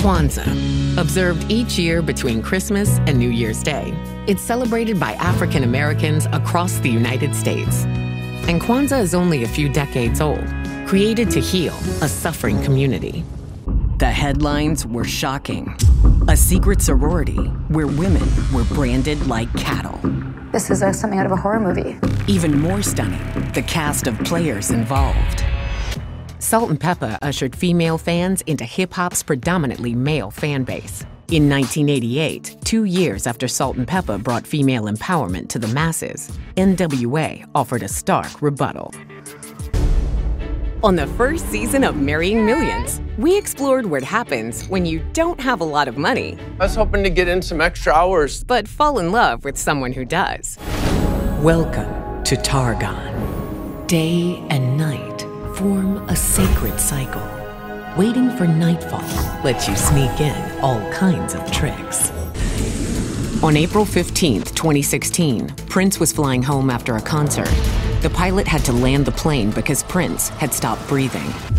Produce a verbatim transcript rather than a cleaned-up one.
Kwanzaa, observed each year between Christmas and New Year's Day. It's celebrated by African Americans across the United States. And Kwanzaa is only a few decades old, created to heal a suffering community. The headlines were shocking. A secret sorority where women were branded like cattle. This is a, something out of a horror movie. Even more stunning, the cast of players involved. Salt and Peppa ushered female fans into hip-hop's predominantly male fan base. In nineteen eighty-eight, two years after Salt and Peppa brought female empowerment to the masses, N W A offered a stark rebuttal. On the first season of Marrying Millions, we explored what happens when you don't have a lot of money, I was hoping to get in some extra hours, but fall in love with someone who does. Welcome to Targon. Day and night form a sacred cycle. Waiting for nightfall lets you sneak in all kinds of tricks. On April fifteenth, twenty sixteen, Prince was flying home after a concert. The pilot had to land the plane because Prince had stopped breathing.